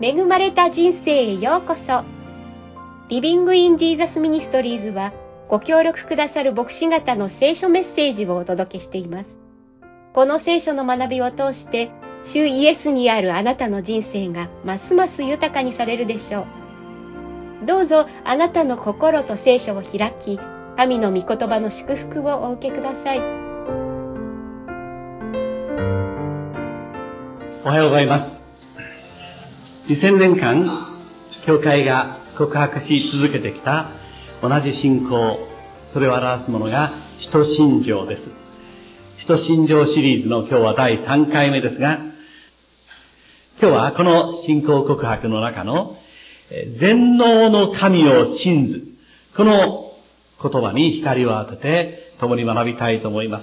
恵まれた人生へようこそ。リビングインジーザスミニストリーズはご協力くださる牧師方の聖書メッセージをお届けしています。この聖書の学びを通して主イエスにあるあなたの人生がますます豊かにされるでしょう。どうぞあなたの心と聖書を開き、神の御言葉の祝福をお受けください。 おはようございます。2000年間、教会が告白し続けてきた同じ信仰、それを表すものが使徒信条です。使徒信条シリーズの今日は第3回目ですが、今日はこの信仰告白の中の全能の神を信ず、この言葉に光を当てて共に学びたいと思います。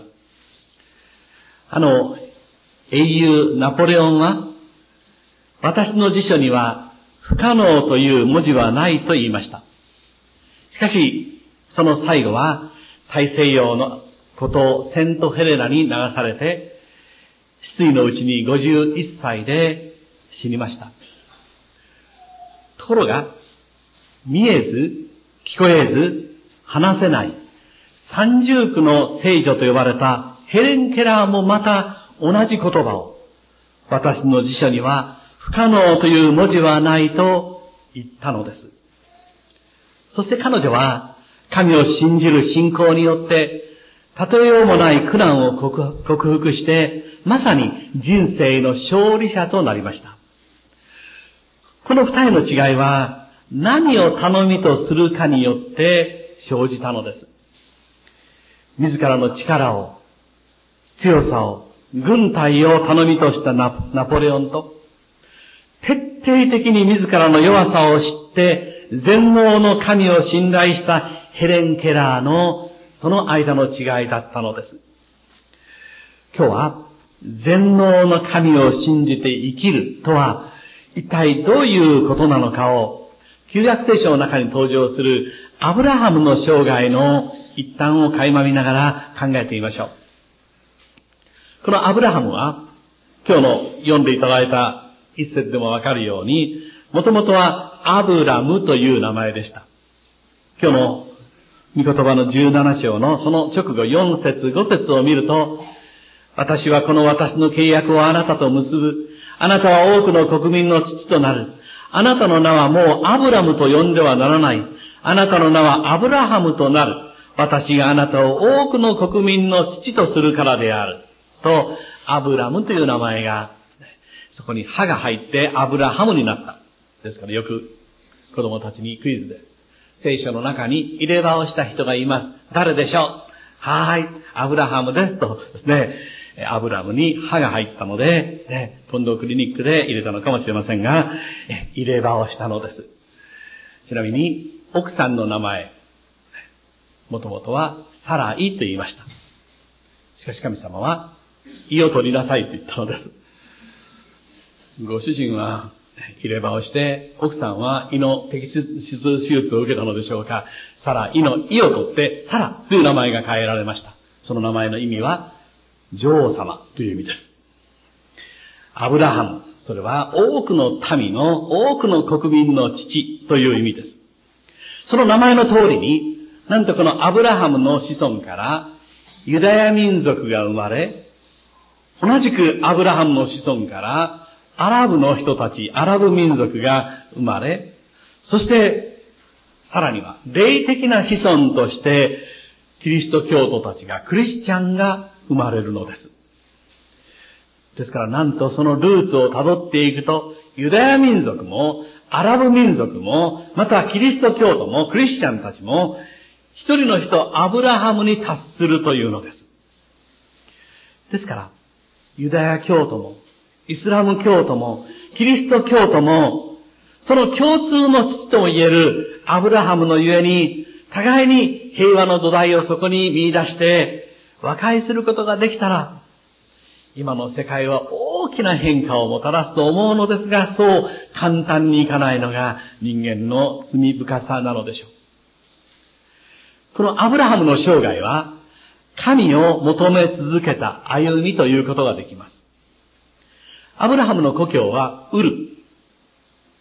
英雄ナポレオンは、私の辞書には不可能という文字はないと言いました。しかし、その最後は大西洋の孤島セントヘレナに流されて、失意のうちに51歳で死にました。ところが、見えず、聞こえず、話せない、三重苦の聖女と呼ばれたヘレン・ケラーもまた同じ言葉を、私の辞書には不可能という文字はないと言ったのです。そして彼女は神を信じる信仰によって例えようもない苦難を克服して、まさに人生の勝利者となりました。この二人の違いは何を頼みとするかによって生じたのです。自らの力を、強さを、軍隊を頼みとしたナポレオンと、徹底的に自らの弱さを知って全能の神を信頼したヘレン・ケラーのその間の違いだったのです。今日は全能の神を信じて生きるとは一体どういうことなのかを、旧約聖書の中に登場するアブラハムの生涯の一端を垣間見ながら考えてみましょう。このアブラハムは今日の読んでいただいた一節でもわかるように、もともとはアブラムという名前でした。今日の御言葉の17章のその直後4節5節を見ると、私はこの私の契約をあなたと結ぶ。あなたは多くの国民の父となる。あなたの名はもうアブラムと呼んではならない。あなたの名はアブラハムとなる。私があなたを多くの国民の父とするからである。と、アブラムという名前が、そこに歯が入ってアブラハムになった。ですからよく子供たちにクイズで、聖書の中に入れ歯をした人がいます。誰でしょう？はーい、アブラハムですとですね、アブラムに歯が入ったので、今度クリニックで入れたのかもしれませんが、入れ歯をしたのです。ちなみに、奥さんの名前、もともとはサライと言いました。しかし神様は、胃を取りなさいと言ったのです。ご主人は入れ歯をして、奥さんは胃の摘出手術を受けたのでしょうか。サラ、胃の胃を取ってサラという名前が変えられました。その名前の意味は女王様という意味です。アブラハム、それは多くの民の多くの国民の父という意味です。その名前の通りに、なんとこのアブラハムの子孫からユダヤ民族が生まれ、同じくアブラハムの子孫からアラブの人たち、アラブ民族が生まれ、そしてさらには霊的な子孫としてキリスト教徒たちが、クリスチャンが生まれるのです。ですからなんとそのルーツを辿っていくと、ユダヤ民族もアラブ民族も、またキリスト教徒もクリスチャンたちも一人の人アブラハムに達するというのです。ですからユダヤ教徒もイスラム教徒もキリスト教徒も、その共通の父とも言えるアブラハムのゆえに、互いに平和の土台をそこに見出して和解することができたら、今の世界は大きな変化をもたらすと思うのですが、そう簡単にいかないのが人間の罪深さなのでしょう。このアブラハムの生涯は神を求め続けた歩みということができます。アブラハムの故郷はウル。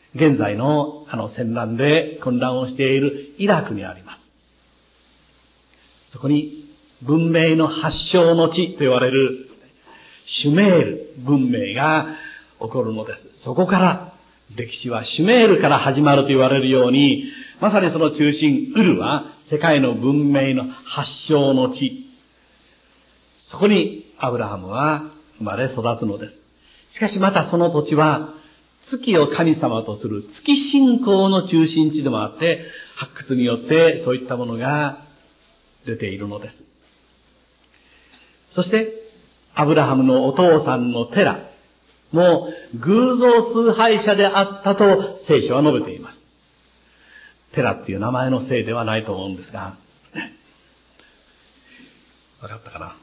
現在の戦乱で混乱をしているイラクにあります。そこに文明の発祥の地と言われるシュメール文明が起こるのです。そこから歴史はシュメールから始まると言われるように、まさにその中心ウルは世界の文明の発祥の地。そこにアブラハムは生まれ育つのです。しかしまたその土地は月を神様とする月信仰の中心地でもあって、発掘によってそういったものが出ているのです。そしてアブラハムのお父さんのテラも偶像崇拝者であったと聖書は述べています。テラっていう名前のせいではないと思うんですが、わかったかな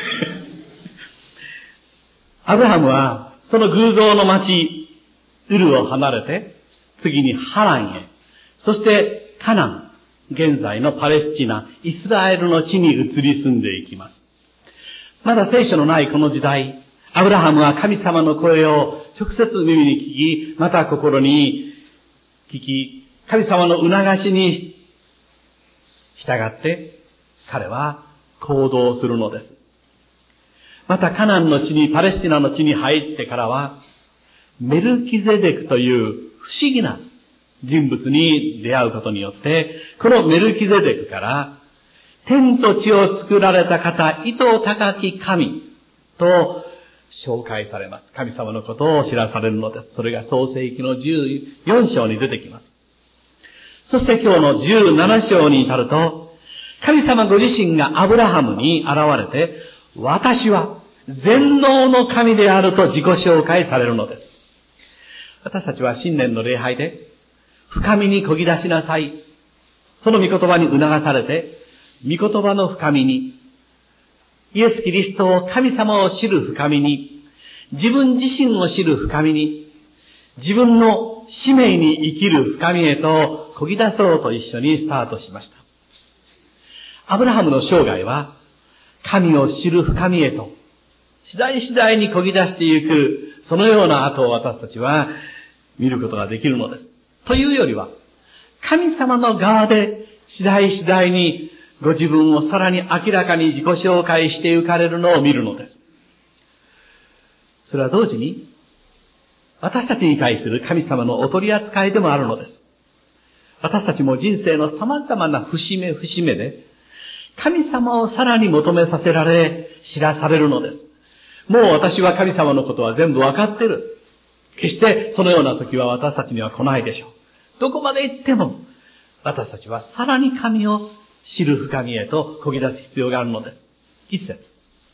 アブラハムはその偶像の町ウルを離れて次にハランへ、そしてカナン、現在のパレスチナ、イスラエルの地に移り住んでいきます。まだ聖書のないこの時代、アブラハムは神様の声を直接耳に聞き、また心に聞き、神様の促しに従って彼は行動するのです。またカナンの地に、パレスチナの地に入ってからは、メルキゼデクという不思議な人物に出会うことによって、このメルキゼデクから天と地を作られた方、意図高き神と紹介されます。神様のことを知らされるのです。それが創世記の14章に出てきます。そして今日の17章に至ると、神様ご自身がアブラハムに現れて、私は全能の神であると自己紹介されるのです。私たちは新年の礼拝で、深みに漕ぎ出しなさい。その御言葉に促されて、御言葉の深みに、イエス・キリストを神様を知る深みに、自分自身を知る深みに、自分の使命に生きる深みへと漕ぎ出そうと一緒にスタートしました。アブラハムの生涯は、神を知る深みへと、次第次第に漕ぎ出していく、そのような後を私たちは見ることができるのです。というよりは、神様の側で次第次第にご自分をさらに明らかに自己紹介していかれるのを見るのです。それは同時に、私たちに対する神様のお取り扱いでもあるのです。私たちも人生の様々な節目節目で、神様をさらに求めさせられ、知らされるのです。もう私は神様のことは全部わかってる。決してそのような時は私たちには来ないでしょう。どこまで行っても、私たちはさらに神を知る深みへと漕ぎ出す必要があるのです。一節。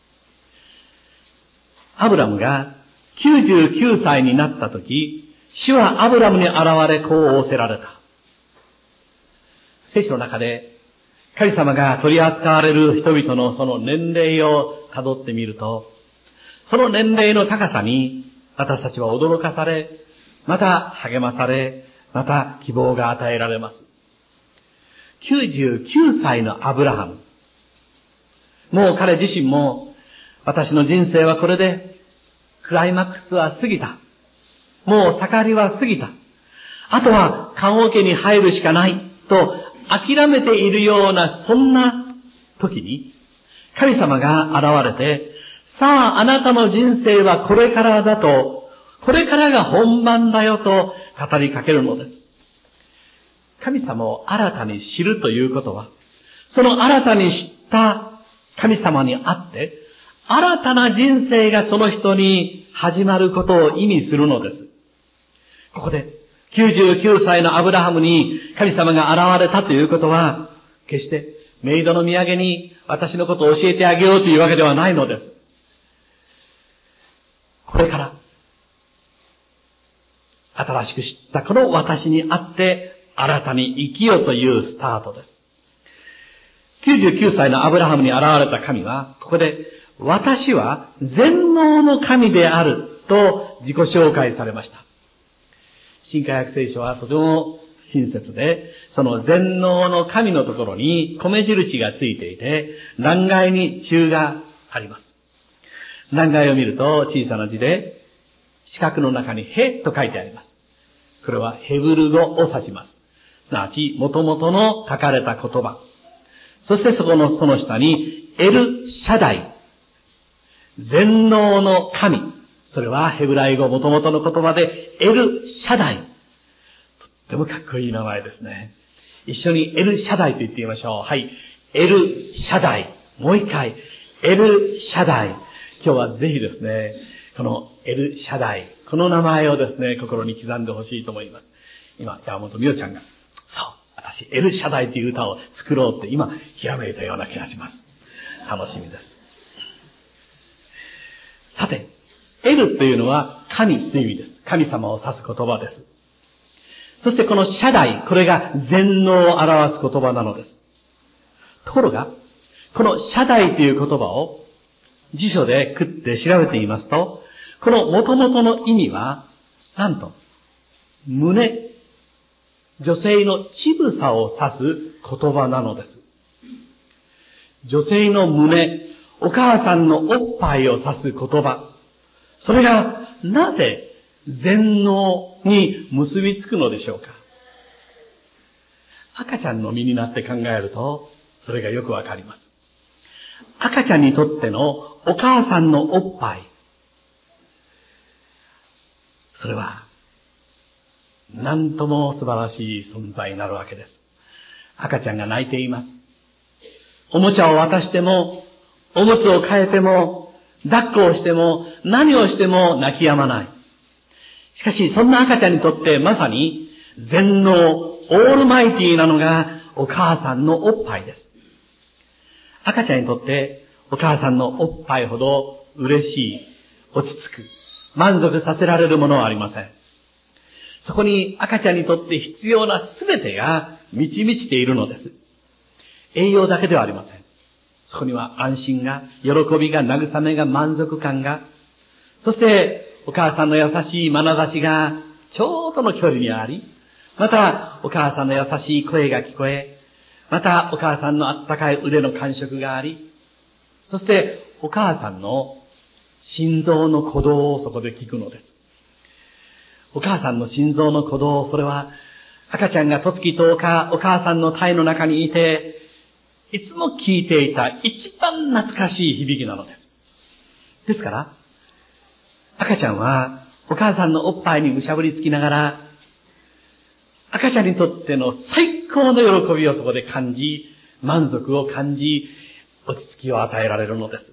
アブラムが99歳になった時、主はアブラムに現れこう仰せられた。聖書の中で、神様が取り扱われる人々のその年齢を辿ってみると、その年齢の高さに私たちは驚かされ、また励まされ、また希望が与えられます。99歳のアブラハム。もう彼自身も、私の人生はこれで、クライマックスは過ぎた。もう盛りは過ぎた。あとは棺桶に入るしかないと諦めているようなそんな時に、神様が現れて、さああなたの人生はこれからだと、これからが本番だよと語りかけるのです。神様を新たに知るということは、その新たに知った神様にあって、新たな人生がその人に始まることを意味するのです。ここで99歳のアブラハムに神様が現れたということは、決してメイドの土産に私のことを教えてあげようというわけではないのです。これから新しく知ったこの私にあって新たに生きよというスタートです。99歳のアブラハムに現れた神は、ここで私は全能の神であると自己紹介されました。新海約聖書はとても親切で、その全能の神のところに米印がついていて、欄外に注があります。欄外を見ると小さな字で、四角の中にへと書いてあります。 これはヘブル語を指します。すなわち、元々の書かれた言葉。そしてその下に、エルシャダイ。全能の神。それはヘブライ語元々の言葉で、エルシャダイ。とってもかっこいい名前ですね。一緒にエルシャダイと言ってみましょう。はい。エルシャダイ。もう一回。エルシャダイ。今日はぜひですね、このエルシャダイ。この名前をですね、心に刻んでほしいと思います。今、山本美代ちゃんが、そう、私、エルシャダイという歌を作ろうって今、ひらめいたような気がします。楽しみです。さて、エルというのは神という意味です。神様を指す言葉です。そしてこのシャダイ、これが全能を表す言葉なのです。ところが、このシャダイという言葉を辞書で食って調べてみますと、この元々の意味は、なんと、胸、女性の乳房を指す言葉なのです。女性の胸、お母さんのおっぱいを指す言葉。それがなぜ全能に結びつくのでしょうか。赤ちゃんの身になって考えると、それがよくわかります。赤ちゃんにとってのお母さんのおっぱい。それは、なんとも素晴らしい存在になるわけです。赤ちゃんが泣いています。おもちゃを渡しても、おむつを変えても、抱っこをしても、何をしても泣き止まない。しかし、そんな赤ちゃんにとってまさに全能、オールマイティーなのがお母さんのおっぱいです。赤ちゃんにとってお母さんのおっぱいほど嬉しい、落ち着く、満足させられるものはありません。そこに赤ちゃんにとって必要なすべてが満ち満ちているのです。栄養だけではありません。そこには安心が、喜びが、慰めが、満足感が、そしてお母さんの優しい眼差しがちょうどの距離にあり、またお母さんの優しい声が聞こえ、またお母さんのあったかい腕の感触があり、そしてお母さんの心臓の鼓動をそこで聞くのです。お母さんの心臓の鼓動、それは赤ちゃんが十月10日お母さんの胎の中にいて、いつも聞いていた一番懐かしい響きなのです。ですから、赤ちゃんはお母さんのおっぱいにむしゃぶりつきながら、赤ちゃんにとっての最高の喜びをそこで感じ、満足を感じ、落ち着きを与えられるのです。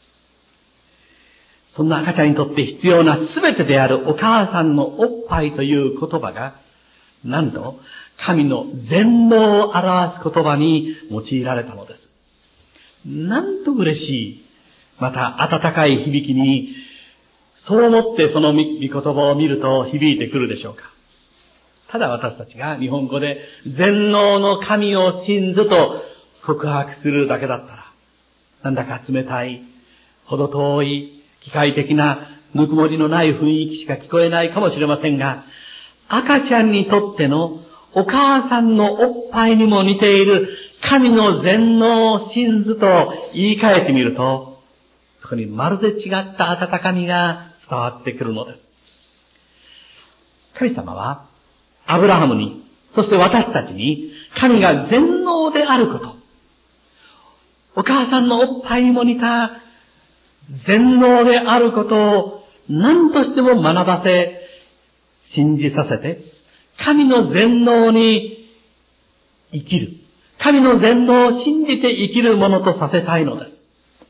そんな赤ちゃんにとって必要なすべてであるお母さんのおっぱいという言葉が、なんと神の全能を表す言葉に用いられたのです。なんと嬉しい、また温かい響きに、そう思ってその御言葉を見ると響いてくるでしょうか。ただ私たちが日本語で全能の神を信ずと告白するだけだったら、なんだか冷たい、ほど遠い、機械的なぬくもりのない雰囲気しか聞こえないかもしれませんが、赤ちゃんにとってのお母さんのおっぱいにも似ている神の全能を信ずと言い換えてみると、そこにまるで違った温かみが伝わってくるのです。神様はアブラハムに、そして私たちに神が全能であること、お母さんのおっぱいにも似た全能であることを何としても学ばせ、信じさせて、神の全能に生きる。神の全能を信じて生きるものとさせたいのです。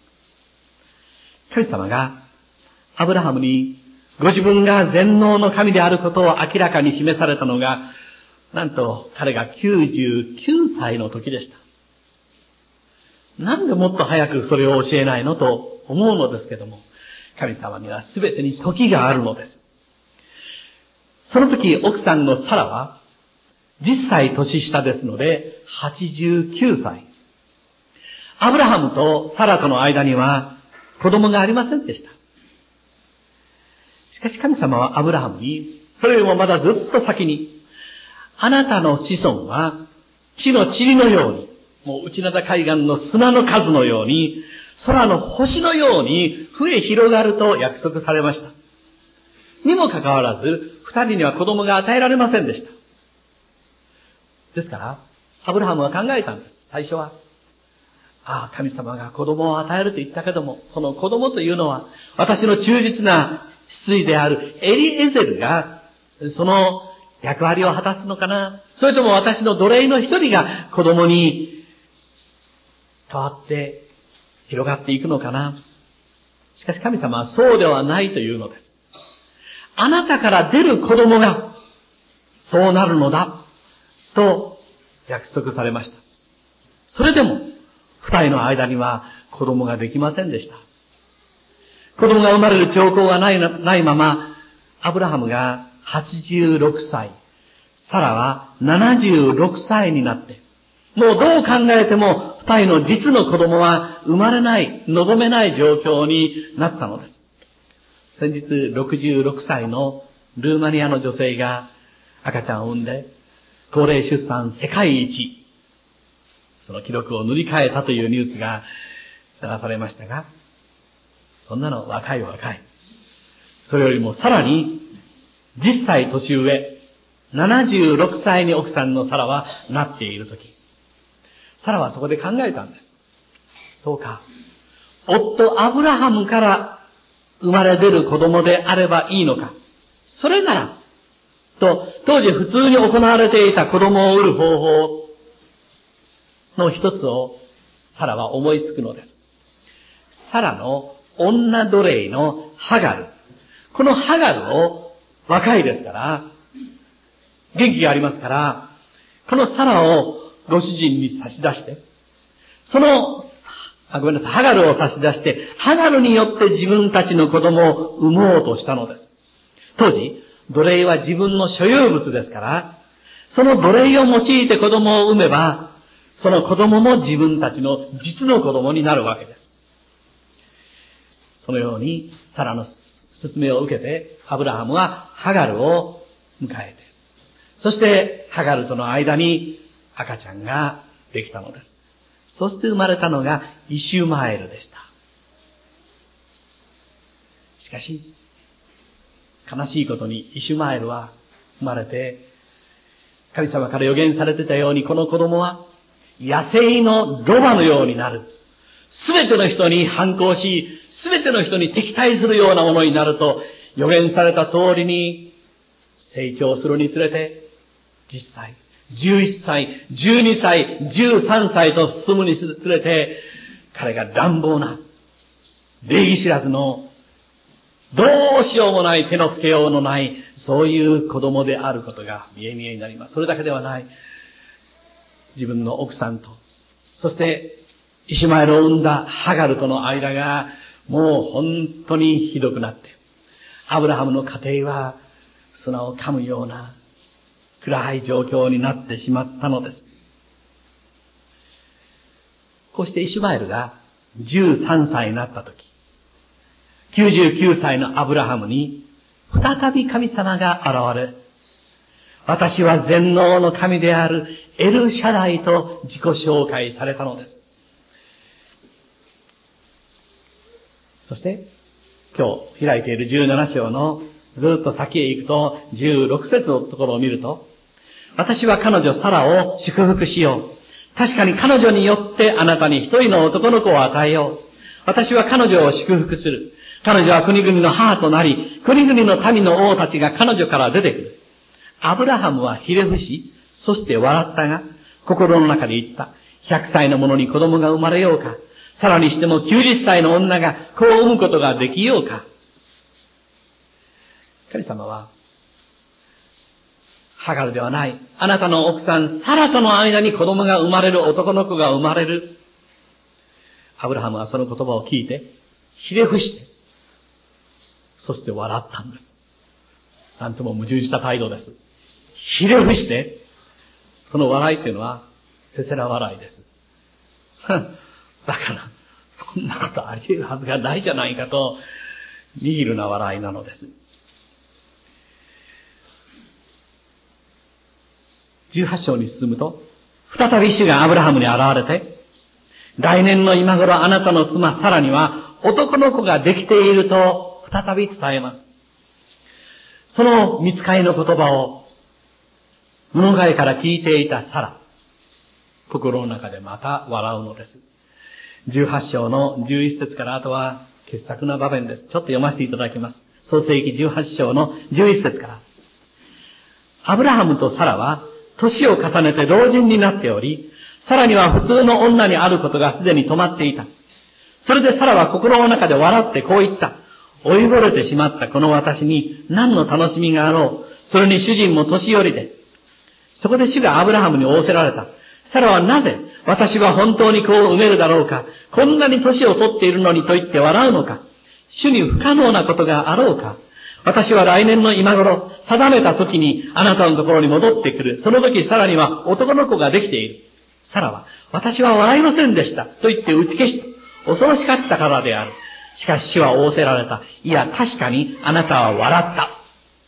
神様がアブラハムにご自分が全能の神であることを明らかに示されたのが、なんと彼が99歳の時でした。なんでもっと早くそれを教えないのと思うのですけども、神様には全てに時があるのです。その時奥さんのサラは10歳年下ですので89歳。アブラハムとサラとの間には子供がありませんでした。しかし神様はアブラハムに、それよりもまだずっと先に、あなたの子孫は地の塵のように、もう内灘海岸の砂の数のように、空の星のように増え広がると約束されました。 にもかかわらず、二人には子供が与えられませんでした。ですから、アブラハムは考えたんです。最初は。神様が子供を与えると言ったけども、その子供というのは、私の忠実な子孫であるエリエゼルが、その役割を果たすのかな、それとも私の奴隷の一人が子供に変わって広がっていくのかな。しかし神様はそうではないというのです。あなたから出る子供がそうなるのだと約束されました。それでも二人の間には子供ができませんでした。子供が生まれる兆候がないまま、アブラハムが86歳、サラは76歳になって、もうどう考えても二人の実の子供は生まれない、望めない状況になったのです。先日66歳のルーマニアの女性が赤ちゃんを産んで、高齢出産世界一、その記録を塗り替えたというニュースが流されましたが、そんなの若い。それよりもさらに10歳年上、76歳に奥さんのサラはなっているとき、サラはそこで考えたんです。そうか。夫アブラハムから生まれ出る子供であればいいのか。それなら、と、当時普通に行われていた子供を産る方法の一つをサラは思いつくのです。サラの女奴隷のハガル。このハガルを若いですから、元気がありますから、このサラをご主人に差し出して、ハガルを差し出して、ハガルによって自分たちの子供を産もうとしたのです。当時、奴隷は自分の所有物ですから、その奴隷を用いて子供を産めば、その子供も自分たちの実の子供になるわけです。そのように、サラの勧めを受けて、アブラハムはハガルを迎えて、そしてハガルとの間に赤ちゃんができたのです。そして生まれたのがイシュマエルでした。しかし、悲しいことにイシュマエルは生まれて、神様から予言されてたようにこの子供は野生のロバのようになる。すべての人に反抗し、すべての人に敵対するようなものになると予言された通りに成長するにつれて、10歳、11歳、12歳、13歳と進むにつれて、彼が乱暴な、礼儀知らずの、どうしようもない、手のつけようのない、そういう子供であることが見え見えになります。それだけではない。自分の奥さんと、そしてイシュマエルを産んだハガルとの間が、もう本当にひどくなって、アブラハムの家庭は砂を噛むような暗い状況になってしまったのです。こうしてイシュマエルが13歳になったとき、99歳のアブラハムに再び神様が現れ、私は全能の神であるエルシャダイと自己紹介されたのです。そして今日開いている17章のずっと先へ行くと16節のところを見ると、私は彼女サラを祝福しよう。確かに彼女によってあなたに一人の男の子を与えよう。私は彼女を祝福する。彼女は国々の母となり、国々の民の王たちが彼女から出てくる。アブラハムはひれ伏し、そして笑ったが、心の中で言った。100歳の者に子供が生まれようか。さらにしても90歳の女が子を産むことができようか。神様は、ハガルではない。あなたの奥さん、サラとの間に子供が生まれる、男の子が生まれる。アブラハムはその言葉を聞いて、ひれ伏して、そして笑ったんです。なんとも矛盾した態度です。ひれ伏して、その笑いというのは、せせら笑いです。だから、そんなことあり得るはずがないじゃないかと、ニヒルな笑いなのです。18章に進むと、再び主がアブラハムに現れて、来年の今頃あなたの妻サラには男の子ができていると再び伝えます。 その御使いの言葉を物陰から聞いていたサラ、心の中でまた笑うのです。18章の11節からあとは傑作な場面です。ちょっと読ませていただきます。創世記18章の11節から。アブラハムとサラは年を重ねて老人になっており、サラには普通の女にあることがすでに止まっていた。それでサラは心の中で笑ってこう言った。老いぼれてしまったこの私に何の楽しみがあろう。それに主人も年寄りで。そこで主がアブラハムに仰せられた。サラはなぜ私は本当に子を産めるだろうか。こんなに年を取っているのにと言って笑うのか。主に不可能なことがあろうか。私は来年の今頃、定めた時にあなたのところに戻ってくる。その時サラには男の子ができている。サラは、私は笑いませんでした。と言って打ち消した。恐ろしかったからである。しかし主は仰せられた。いや、確かにあなたは笑った。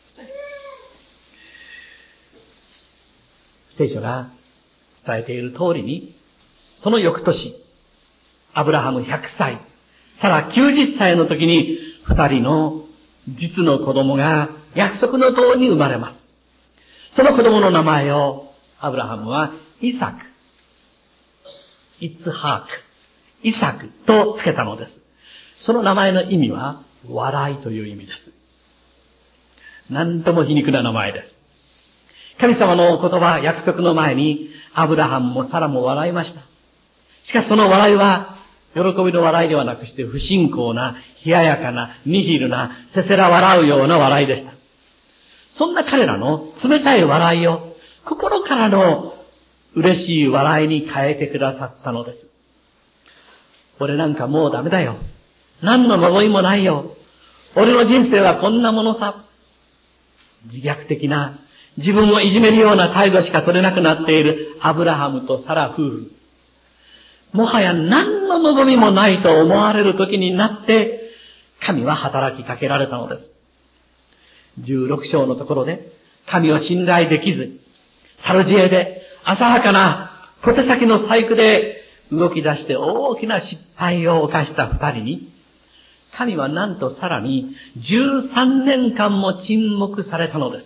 聖書が伝えている通りに、その翌年、アブラハム100歳、サラ90歳の時に、二人の実の子供が約束の通りに生まれます。その子供の名前を、アブラハムはイサク、イツハーク、イサクと付けたのです。その名前の意味は、笑いという意味です。なんとも皮肉な名前です。神様の言葉、約束の前に、アブラハムもサラも笑いました。しかしその笑いは、喜びの笑いではなくして不信仰な、冷ややかな、ニヒルな、せせら笑うような笑いでした。そんな彼らの冷たい笑いを、心からの嬉しい笑いに変えてくださったのです。俺なんかもうダメだよ。何の呪いもないよ。俺の人生はこんなものさ。自虐的な、自分をいじめるような態度しか取れなくなっているアブラハムとサラ夫婦。もはや何の望みもないと思われる時になって、神は働きかけられたのです。16章のところで、神を信頼できず、サルジエで浅はかな小手先の細工で動き出して大きな失敗を犯した二人に、神はなんとさらに13年間も沈黙されたのです。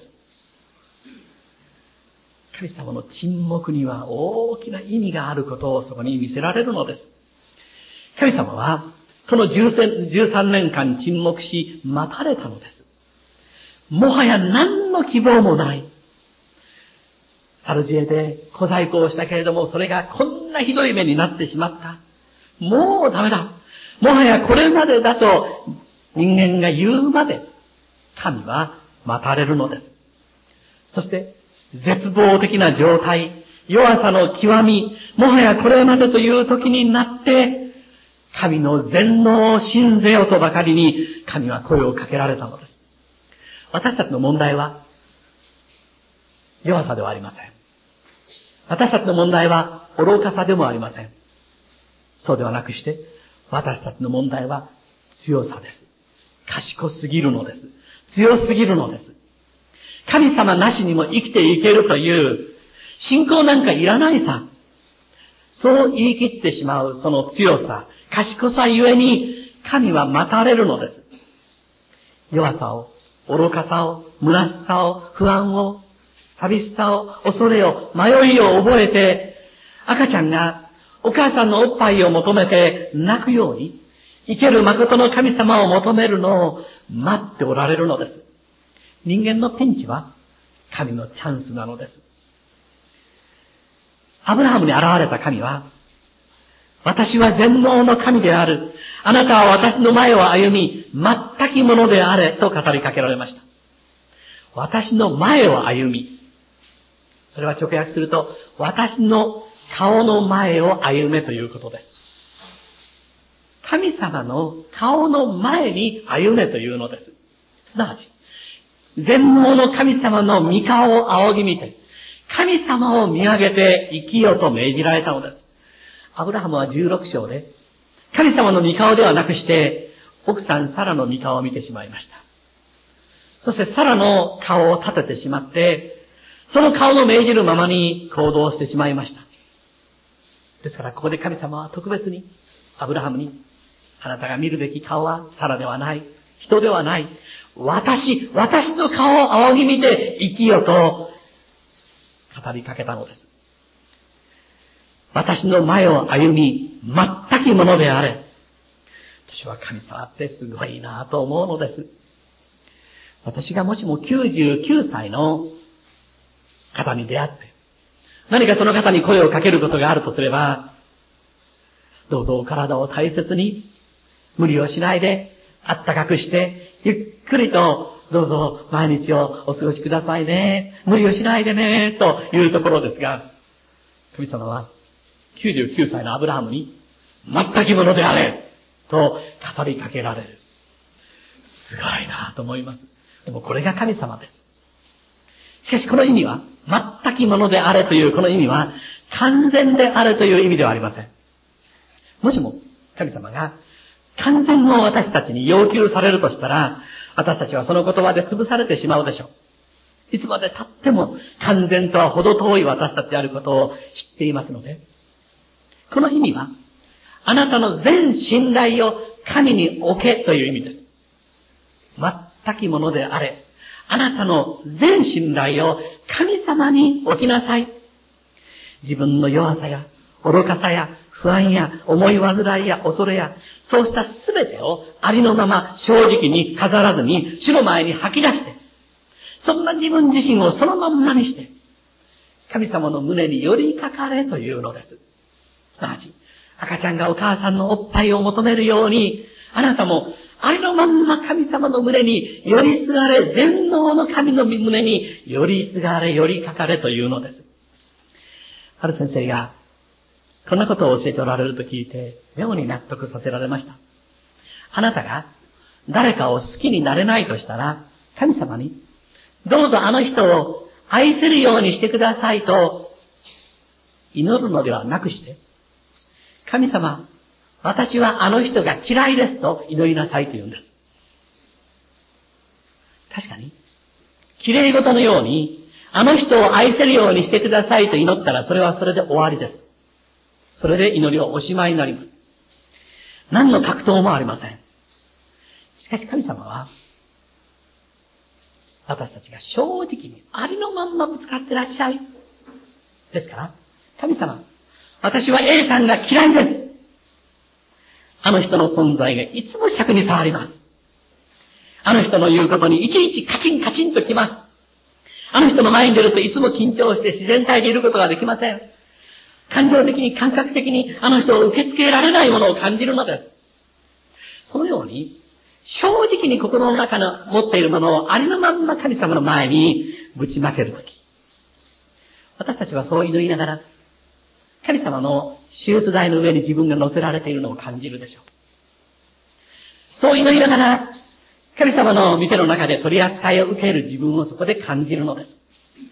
神様の沈黙には大きな意味があることをそこに見せられるのです。神様はこの13年間沈黙し待たれたのです。もはや何の希望もない。サルジエで小細工をしたけれども、それがこんなひどい目になってしまった。もうダメだ。もはやこれまでだと人間が言うまで神は待たれるのです。そして絶望的な状態、弱さの極み、もはやこれまでという時になって、神の全能を信ぜよとばかりに神は声をかけられたのです。私たちの問題は弱さではありません。私たちの問題は愚かさでもありません。そうではなくして、私たちの問題は強さです。賢すぎるのです。強すぎるのです。神様なしにも生きていけるという信仰なんかいらないさ。そう言い切ってしまうその強さ、賢さゆえに神は待たれるのです。弱さを、愚かさを、虚しさを、不安を、寂しさを、恐れを、迷いを覚えて、赤ちゃんがお母さんのおっぱいを求めて泣くように、生ける誠の神様を求めるのを待っておられるのです。人間のピンチは神のチャンスなのです。アブラハムに現れた神は、私は全能の神である。あなたは私の前を歩み、全きものであれと語りかけられました。私の前を歩み。それは直訳すると、私の顔の前を歩めということです。神様の顔の前に歩めというのです。すなわち、全能の神様の御顔を仰ぎ見て、神様を見上げて生きよと命じられたのです。アブラハムは16章で、神様の御顔ではなくして、奥さんサラの御顔を見てしまいました。そしてサラの顔を立ててしまって、その顔の命じるままに行動してしまいました。ですからここで神様は特別にアブラハムに、あなたが見るべき顔はサラではない、人ではない、 私の顔を仰ぎ見て生きよと語りかけたのです。私の前を歩み、全きものであれ。私は神様ってすごいなと思うのです。私がもしも99歳の方に出会って、何かその方に声をかけることがあるとすれば、どうぞお体を大切に、無理をしないで、あったかくして、ゆっくりと、どうぞ毎日をお過ごしくださいね。無理をしないでね、というところですが、神様は99歳のアブラハムに、全きものであれ、と語りかけられる。すごいなと思います。でもこれが神様です。しかしこの意味は、全きものであれというこの意味は、完全であれという意味ではありません。もしも神様が完全を私たちに要求されるとしたら、私たちはその言葉で潰されてしまうでしょう。いつまで経っても完全とは程遠い私たちであることを知っていますので、この意味は、あなたの全信頼を神に置けという意味です。全きものであれ。あなたの全信頼を神様に置きなさい。自分の弱さや愚かさや不安や思い煩いや恐れや、そうしたすべてをありのまま正直に飾らずに主の前に吐き出して、そんな自分自身をそのまんまにして、神様の胸に寄りかかれというのです。すなわち、赤ちゃんがお母さんのおっぱいを求めるように、あなたもありのまんま神様の胸に寄りすがれ、全能の神の胸に寄りすがれ、寄りかかれというのです。ある先生がこんなことを教えておられると聞いて、妙に納得させられました。あなたが誰かを好きになれないとしたら、神様に、どうぞあの人を愛せるようにしてくださいと祈るのではなくして、神様、私はあの人が嫌いですと祈りなさいと言うんです。確かに、綺麗事のように、あの人を愛せるようにしてくださいと祈ったら、それはそれで終わりです。それで祈りはおしまいになります。何の格闘もありません。しかし神様は、私たちが正直にありのまんまぶつかってらっしゃい。ですから、神様、私は A さんが嫌いです。あの人の存在がいつも尺に触ります。あの人の言うことにいちいちカチンカチンときます。あの人の前に出るといつも緊張して自然体でいることができません。感情的に感覚的にあの人を受け付けられないものを感じるのです。そのように正直に心の中の持っているものをありのまんま神様の前にぶちまけるとき、私たちはそう祈りながら神様の手術台の上に自分が乗せられているのを感じるでしょう。そう祈りながら神様の御手の中で取り扱いを受ける自分をそこで感じるのです。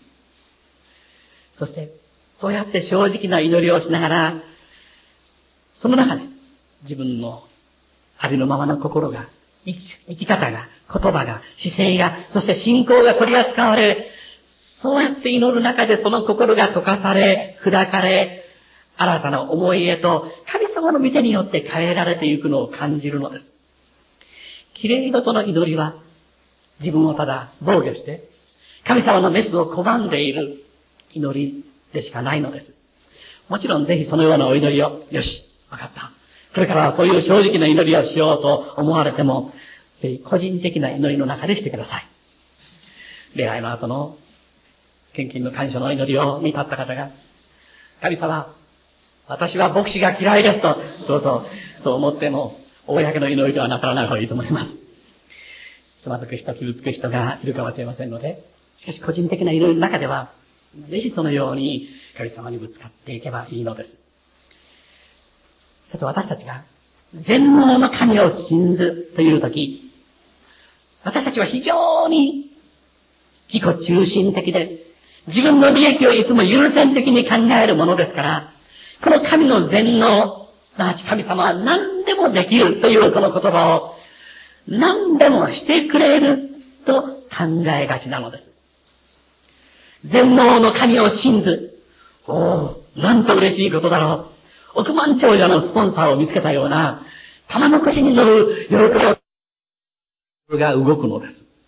そしてそうやって正直な祈りをしながら、その中で自分のありのままの心が、生き方が、言葉が、姿勢が、そして信仰が取り扱われ、そうやって祈る中でその心が溶かされ、砕かれ、新たな思いへと神様の御手によって変えられていくのを感じるのです。綺麗事の祈りは自分をただ防御して、神様のメスを拒んでいる祈りでしかないのです。もちろんぜひそのようなお祈りを、よし、わかった。これからはそういう正直な祈りをしようと思われても、ぜひ個人的な祈りの中でしてください。礼拝の後の献金の感謝の祈りを見たった方が、神様、私は牧師が嫌いですと、どうぞそう思っても、公の祈りではなさらない方がいいと思います。つまずく人、傷つく人がいるかもしれませんので、しかし個人的な祈りの中では、ぜひそのように神様にぶつかっていけばいいのです。さて私たちが全能の神を信ずというとき、私たちは非常に自己中心的で、自分の利益をいつも優先的に考えるものですから、この神の全能、すなわち神様は何でもできるというこの言葉を何でもしてくれると考えがちなのです。全能の神を信ず。なんと嬉しいことだろう。億万長者のスポンサーを見つけたような、玉の腰に乗る喜びが動くのです。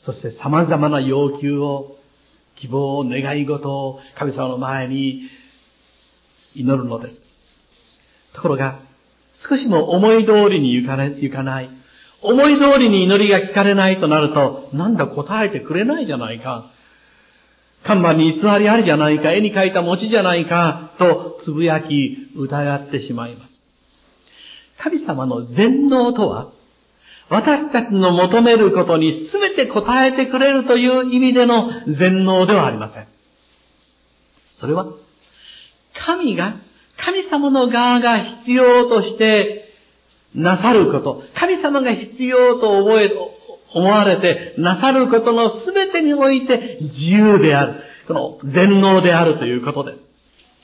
そして様々な要求を、希望を、願い事を神様の前に祈るのです。ところが、少しも思い通りにいかない。思い通りに祈りが聞かれないとなると、なんだ答えてくれないじゃないか。看板に偽りありじゃないか、絵に描いた餅じゃないか、とつぶやき疑ってしまいます。神様の全能とは、私たちの求めることに全て応えてくれるという意味での全能ではありません。それは、神様の側が必要としてなさること、神様が必要と思われてなさることの全てにおいて自由である。この全能であるということです。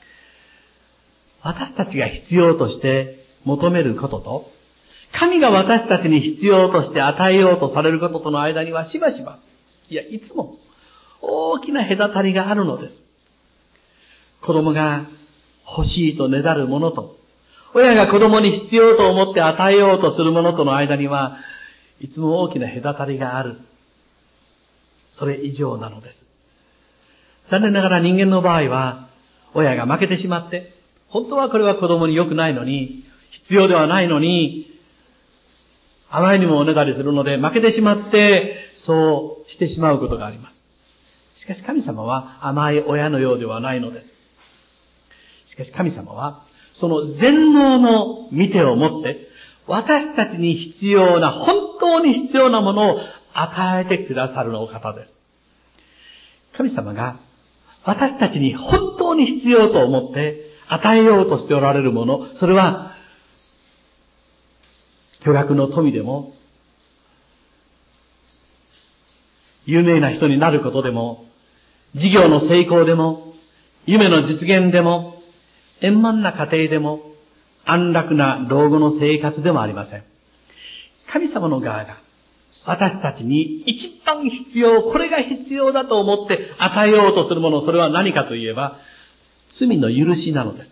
私たちが必要として求めることと、神が私たちに必要として与えようとされることとの間にはしばしば、いつも大きな隔たりがあるのです。子供が欲しいとねだるものと、親が子供に必要と思って与えようとするものとの間には、いつも大きな隔たりがある。それ以上なのです。残念ながら人間の場合は、親が負けてしまって、本当はこれは子供に良くないのに、必要ではないのに、あまりにもおねだりするので負けてしまって、そうしてしまうことがあります。しかし神様は甘い親のようではないのです。しかし神様は、その全能の見てをもって、私たちに必要な、本当に必要なものを与えてくださるお方です。神様が私たちに本当に必要と思って与えようとしておられるもの、それは巨額の富でも、有名な人になることでも、事業の成功でも、夢の実現でも、円満な家庭でも、安楽な老後の生活でもありません。神様の側が私たちに一番必要、これが必要だと思って与えようとするもの、それは何かといえば、罪の許しなのです。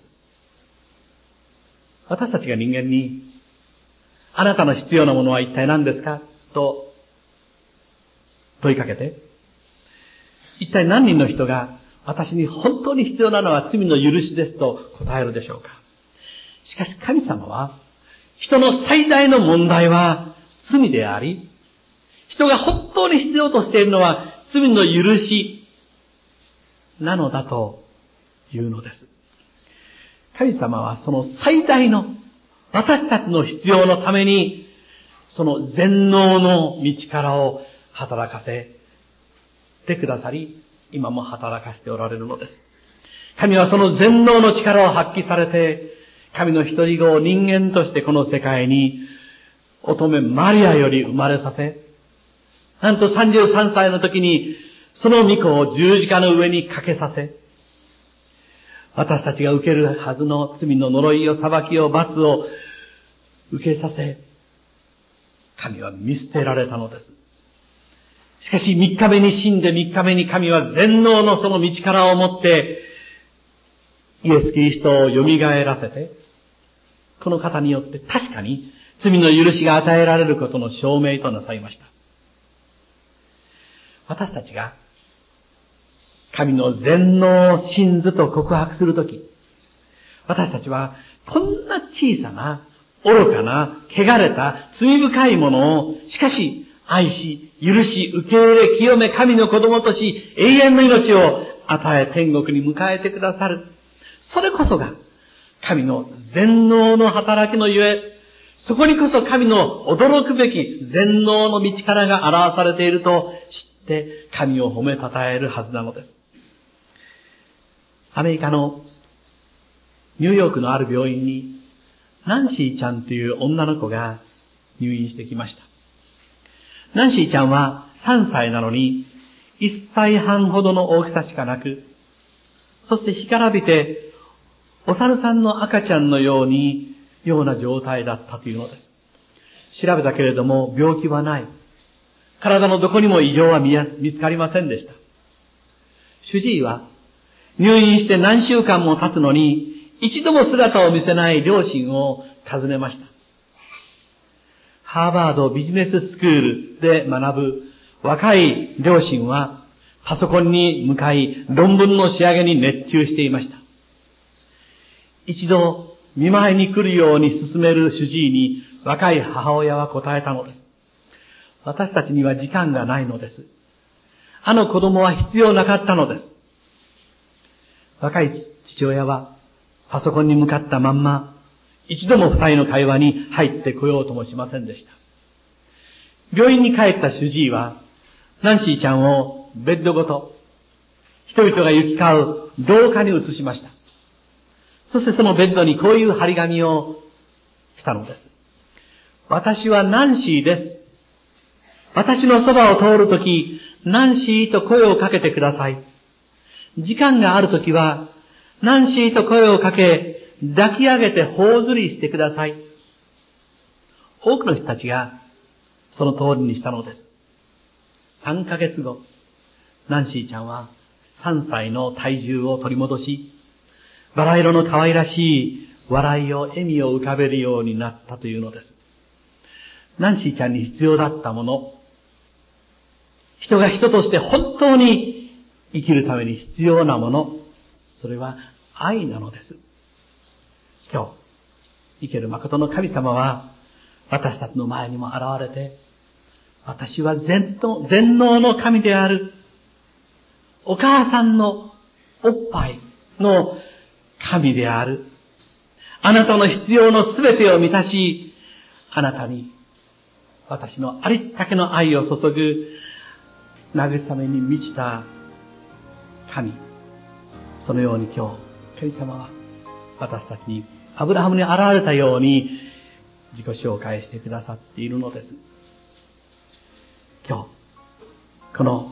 私たちが人間に、あなたの必要なものは一体何ですかと問いかけて、一体何人の人が私に本当に必要なのは罪の許しですと答えるでしょうか。しかし神様は、人の最大の問題は罪であり、人が本当に必要としているのは罪の許しなのだというのです。神様はその最大の私たちの必要のために、その全能の道からを働かせてくださり、今も働かせておられるのです。神はその全能の力を発揮されて、神の一人子を人間としてこの世界に乙女マリアより生まれさせ、なんと33歳の時にその御子を十字架の上にかけさせ、私たちが受けるはずの罪の呪いを、裁きを、罰を受けさせ、神は見捨てられたのです。しかし3日目に死んで3日目に神は全能のその道からを持ってイエス・キリストを蘇らせて、この方によって確かに罪の許しが与えられることの証明となさいました。私たちが神の全能を信ずと告白するとき、私たちはこんな小さな、愚かな、汚れた、罪深いものを、しかし愛し、許し、受け入れ、清め、神の子供とし、永遠の命を与え、天国に迎えてくださる。それこそが神の全能の働きのゆえ、そこにこそ神の驚くべき全能の道からが表されていると知って神を褒めたたえるはずなのです。アメリカのニューヨークのある病院にナンシーちゃんという女の子が入院してきました。ナンシーちゃんは3歳なのに1歳半ほどの大きさしかなく、そして干からびてお猿さんの赤ちゃんのような状態だったというのです。調べたけれども病気はない。体のどこにも異常は見つかりませんでした。主治医は入院して何週間も経つのに一度も姿を見せない両親を訪ねました。ハーバードビジネススクールで学ぶ若い両親はパソコンに向かい論文の仕上げに熱中していました。一度見舞いに来るように勧める主治医に若い母親は答えたのです。私たちには時間がないのです。あの子供は必要なかったのです。若い父親はパソコンに向かったまんま、一度も二人の会話に入ってこようともしませんでした。病院に帰った主治医は、ナンシーちゃんをベッドごと、人々が行き交う廊下に移しました。そしてそのベッドにこういう張り紙をしたのです。私はナンシーです。私のそばを通るとき、ナンシーと声をかけてください。時間があるときは、ナンシーと声をかけ、抱き上げて頬ずりしてください。多くの人たちがその通りにしたのです。3ヶ月後、ナンシーちゃんは3歳の体重を取り戻し、バラ色の可愛らしい笑いを、笑みを浮かべるようになったというのです。ナンシーちゃんに必要だったもの、人が人として本当に生きるために必要なもの、それは愛なのです。今日、生ける誠の神様は私たちの前にも現れて、私は全能の神である。お母さんのおっぱいの神である。あなたの必要のすべてを満たし、あなたに私のありったけの愛を注ぐ慰めに満ちた神。そのように今日、神様は私たちにアブラハムに現れたように自己紹介してくださっているのです。今日、この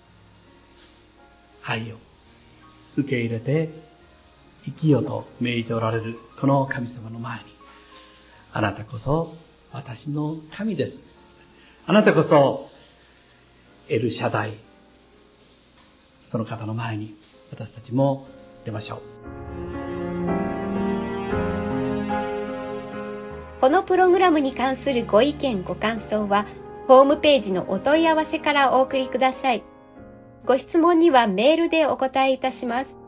愛を受け入れて生きよと命じておられるこの神様の前に、あなたこそ私の神です。あなたこそエルシャダイ。その方の前に私たちも出ましょう。 このプログラムに関するご意見ご感想はホームページのお問い合わせからお送りください。ご質問にはメールでお答えいたします。